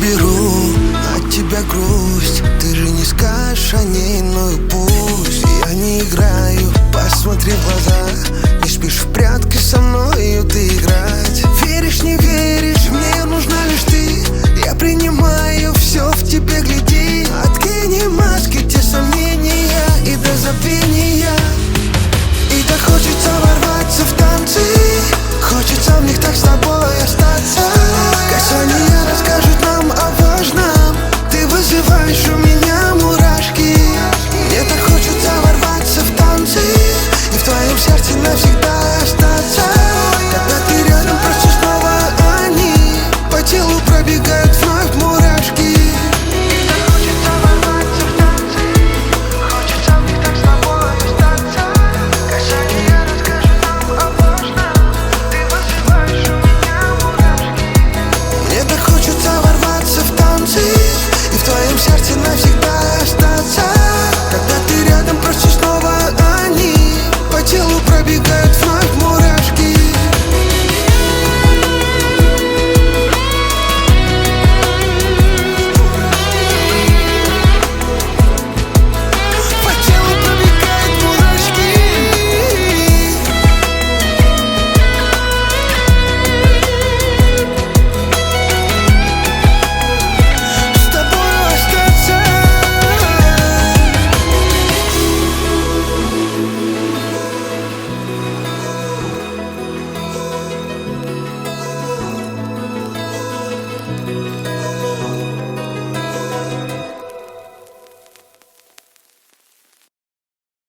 уберу от тебя грусть. Ты же не скажешь о ней, ну и пусть. Я не играю, посмотри в глаза. Не спишь в прятки со мною ты играть. Веришь, не веришь, мне нужна лишь ты. Я принимаю